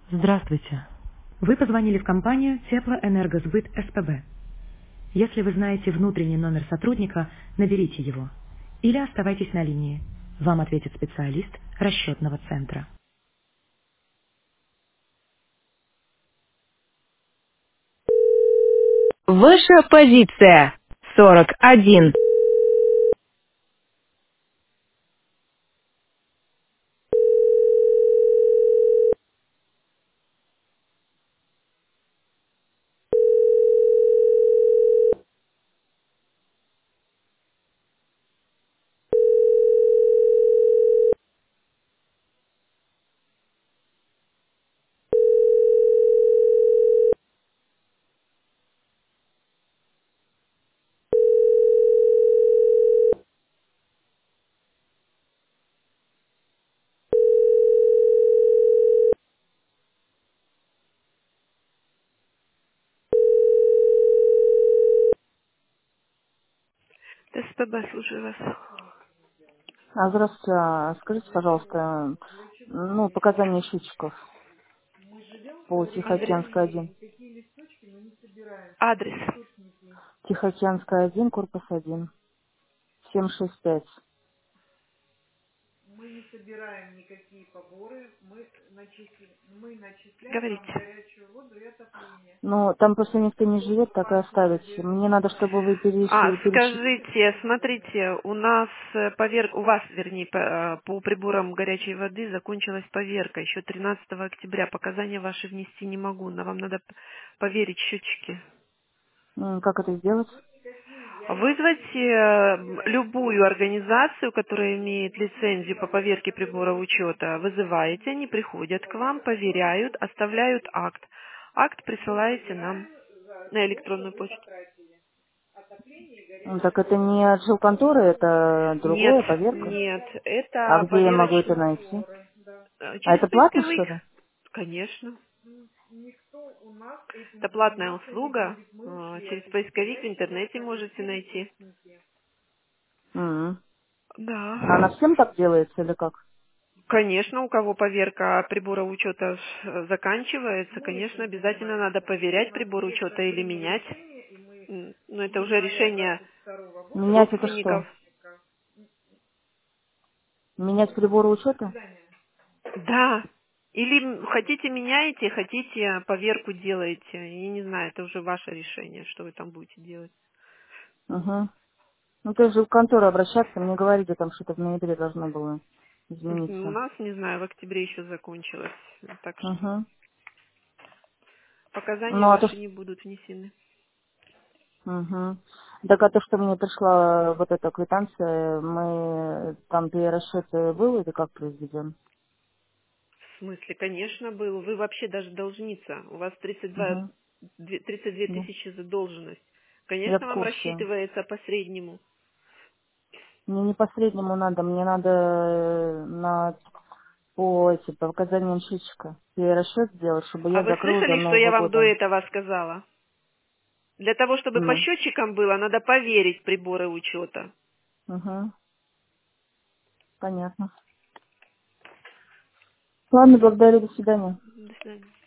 Здравствуйте. Вы позвонили в компанию Теплоэнергосбыт СПБ. Если вы знаете внутренний номер сотрудника, наберите его. Или оставайтесь на линии. Вам ответит специалист расчетного центра. Ваша позиция 41. СПБ, слушаю вас. Здравствуйте. Скажите, пожалуйста, показания счетчиков по Адрес. Тихоокеанской 1. Адрес. Тихоокеанская 1, корпус 1, 765. Говорите. Ну, там просто никто не живет, так и оставить. Мне надо, чтобы вы перечислили. Скажите, смотрите, у вас, вернее, по приборам горячей воды закончилась поверка еще 13 октября. Показания ваши внести не могу, но вам надо поверить счетчики. Как это сделать? Вызвать любую организацию, которая имеет лицензию по поверке прибора учета. Вызываете, они приходят к вам, проверяют, оставляют акт. Акт присылаете нам на электронную почту. Так это не от жилконторы, это Нет, другое, поверка. нет, А это где я могу это поверочный. найти? А Через это платно, поисковик, что ли? конечно. Это платная услуга. Через поисковик в интернете можете найти. М. А она Да. всем так делается или как? Конечно, у кого поверка прибора учета заканчивается, конечно, обязательно надо проверять прибор учета или менять. Но это уже решение Менять это собственников. что? Менять приборы учета? Да. Или хотите меняете, хотите поверку делаете. Я не знаю, это уже ваше решение, что вы там будете делать. Угу. Ну, то есть же в контору обращаться, мне говорили, там что-то в ноябре должно было У измениться. нас, не знаю, в октябре еще закончилось. Так что Угу. показания Ну, а то, ваши что... не будут внесены. Угу. Так, а то, что мне пришла вот эта квитанция, мы там перерасчет был или как произведен? В смысле, конечно, был. Вы вообще даже должница. У вас 32, Угу. 32 Да. тысячи задолженность. Я Конечно, в вам курсе. рассчитывается по среднему. Мне не по среднему надо, мне надо по показаниям счетчика перерасчет сделать, чтобы А я вы закрыла до слышали, что я Нового вам до года. этого сказала? Для того, чтобы по Нет. счетчикам было, надо поверить в приборы учета. Угу. Понятно. Ладно, благодарю, до свидания. До свидания.